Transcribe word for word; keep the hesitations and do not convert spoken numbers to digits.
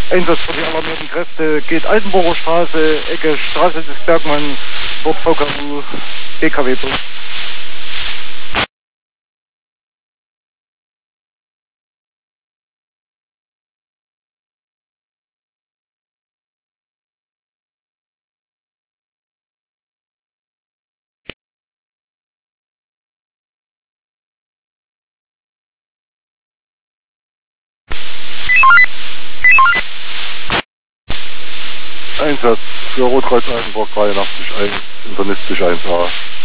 Einsatz für die alarmierten Kräfte geht Altenburger Straße, Ecke Straße des Bergmanns, dort V K U, B K W-Bus. Einsatz für Rotkreuz Altenburg dreiundachtzig eins, internistisch eins A.